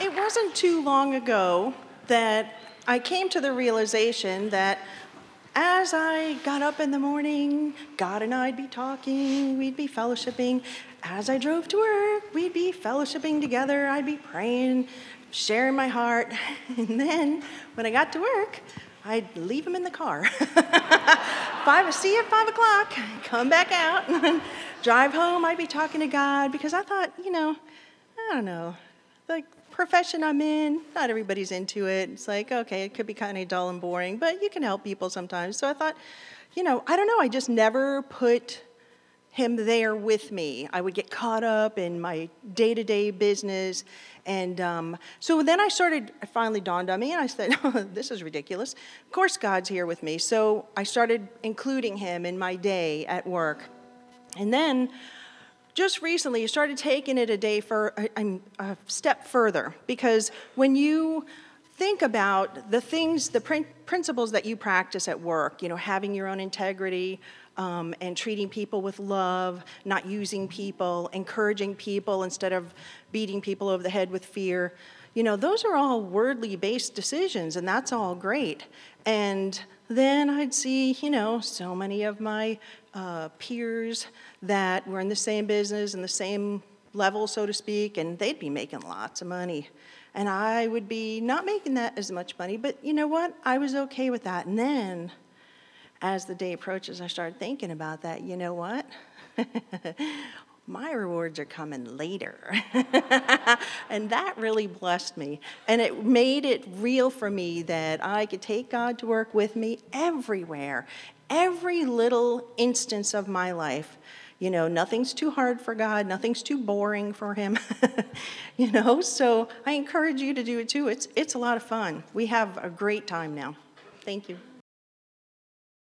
It wasn't too long ago that I came to the realization that as I got up in the morning, God and I'd be talking, we'd be fellowshipping. As I drove to work, we'd be fellowshipping together, I'd be praying, sharing my heart. And then when I got to work, I'd leave him in the car. See you at 5 o'clock, come back out, and drive home, I'd be talking to God because I thought, I don't know, the profession I'm in, not everybody's into it. It's like, okay, it could be kind of dull and boring, but you can help people sometimes. So I thought, I don't know, I just never put him there with me. I would get caught up in my day-to-day business. And so then it finally dawned on me, and I said, oh, this is ridiculous. Of course God's here with me. So I started including him in my day at work. And then just recently, you started taking it a step further, because when you think about the principles that you practice at work, having your own integrity, and treating people with love, not using people, encouraging people instead of beating people over the head with fear, those are all wordly based decisions, and that's all great. And then I'd see, so many of my peers that were in the same business and the same level, so to speak, and they'd be making lots of money. And I would be not making that as much money, but you know what? I was okay with that. And then, as the day approaches, I started thinking about that. You know what? My rewards are coming later. And that really blessed me. And it made it real for me that I could take God to work with me everywhere, every little instance of my life. Nothing's too hard for God, nothing's too boring for him. So I encourage you to do it too. It's a lot of fun. We have a great time now. Thank you.